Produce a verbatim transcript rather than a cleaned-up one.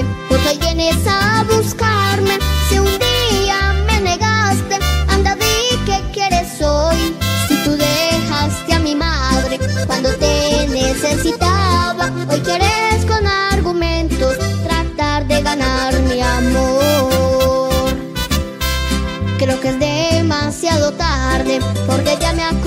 tarde, porque hoy vienes a buscarme. Si un día me negaste, anda di qué quieres hoy. Si tú dejaste a mi madre cuando te necesitaba, hoy quieres con argumentos tratar de ganar mi amor. Creo que es demasiado tarde, porque ya me